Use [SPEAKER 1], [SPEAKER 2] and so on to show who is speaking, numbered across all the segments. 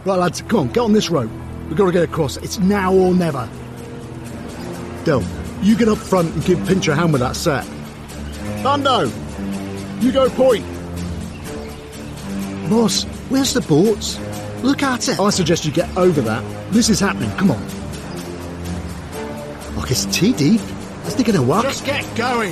[SPEAKER 1] Right, lads, come on, get on this rope. We've got to get across. It's now or never. Del, you get up front and give Pincher a hand with that set. Thundo, you go point. Boss, where's the boats? Look at it. I suggest you get over that. This is happening, come on. Look, it's too deep. Is they going to work?
[SPEAKER 2] Just get going.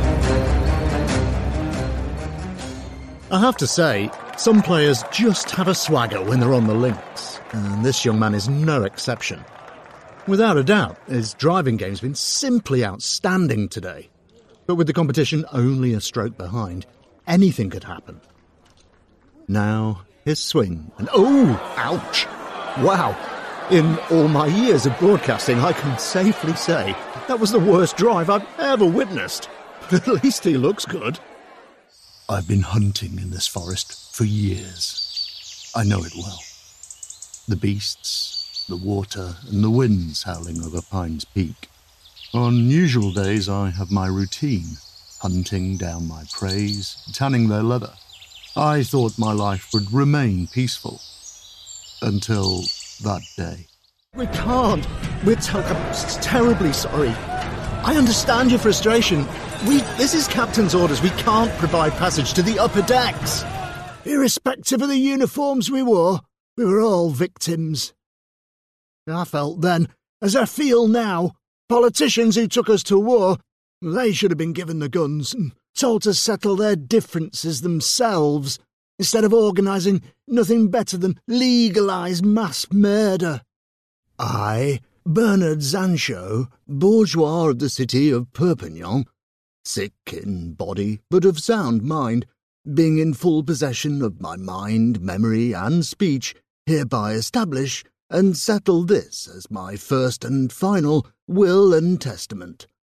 [SPEAKER 1] I have to say, some players just have a swagger when they're on the links, and this young man is no exception. Without a doubt, his driving game's been simply outstanding today. But with the competition only a stroke behind, anything could happen. Now, his swing, and oh, ouch! Wow! In all my years of broadcasting, I can safely say that was the worst drive I've ever witnessed. But at least he looks good. I've been hunting in this forest for years. I know it well. The beasts, the water, and the winds howling over Pines Peak. On usual days, I have my routine, hunting down my preys, tanning their leather. I thought my life would remain peaceful. Until that day. We can't. I'm terribly sorry. I understand your frustration. This is Captain's orders. We can't provide passage to the upper decks. Irrespective of the uniforms we wore, we were all victims. I felt then, as I feel now, politicians who took us to war, they should have been given the guns and told to settle their differences themselves, instead of organising nothing better than legalised mass murder. I, Bernard Zancho, bourgeois of the city of Perpignan, sick in body but of sound mind, being in full possession of my mind, memory, and speech, hereby establish and settle this as my first and final will and testament.